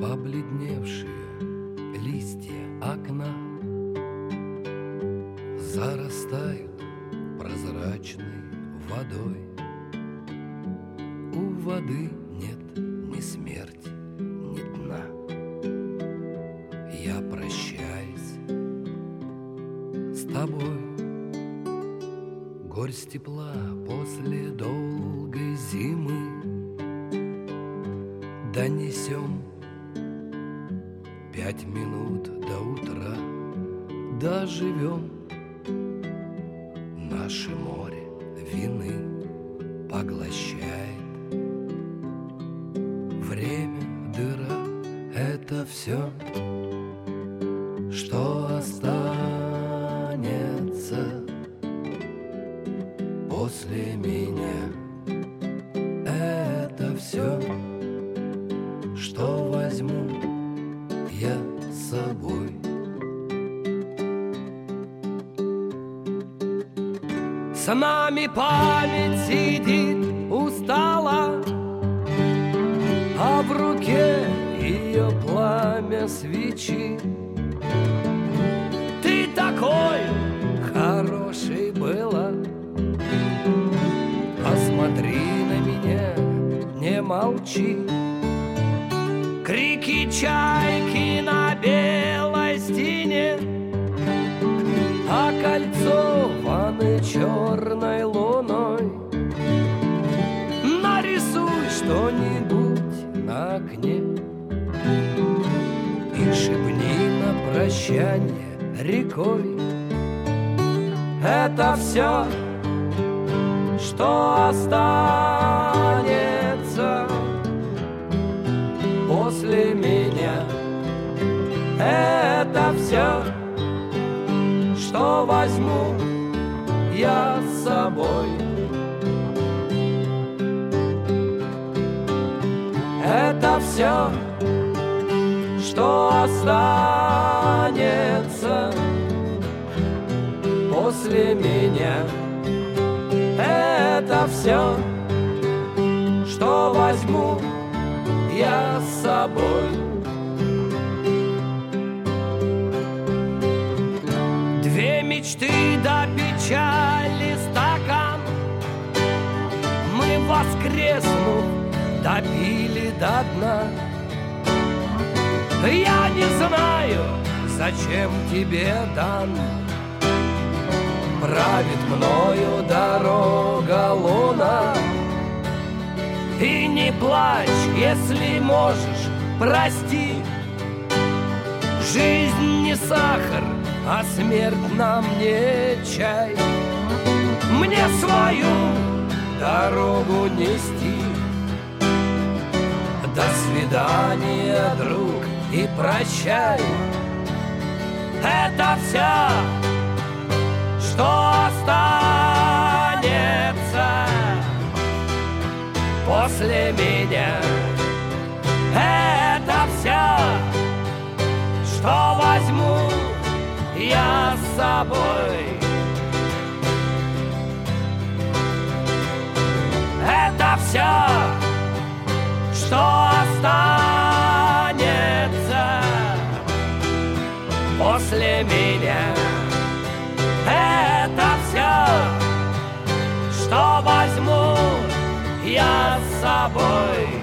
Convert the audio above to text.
Побледневшие листья окна зарастают прозрачной водой. У воды нет ни смерти, ни дна. Я прощаюсь с тобой. Горсть тепла после долгой зимы донесем 5 минут до утра. Доживем. Наше море вины поглощает. Время, дыра — это все, что останется после меня. Это все, что возьму я с собой. С нами память сидит устала, а в руке ее пламя свечи. Ты такой хороший была, посмотри на меня, не молчи. Крики чайки на белой стене, а кольцо ваны черной луной. Нарисуй что-нибудь на окне и шепни на прощание рекой. Это все, что останется после меня. Это все, что возьму я с собой. Это все, что останется после меня. Это все, что возьму я с собой. Две мечты до печали стакан мы, воскреснув, допили до дна. Я не знаю, зачем тебе дан. Правит мною дорога луна. И не плачь, если можешь, прости. Жизнь не сахар, а смерть нам не чай. Мне свою дорогу нести. До свидания, друг, и прощай. Это все, что останется после меня. Это все, что возьму я с собой. Это все, что останется после меня. Это все, что возьму я с собой.